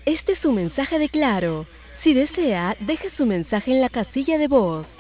Este es su mensaje de Claro. Si desea, deje su mensaje en la casilla de voz.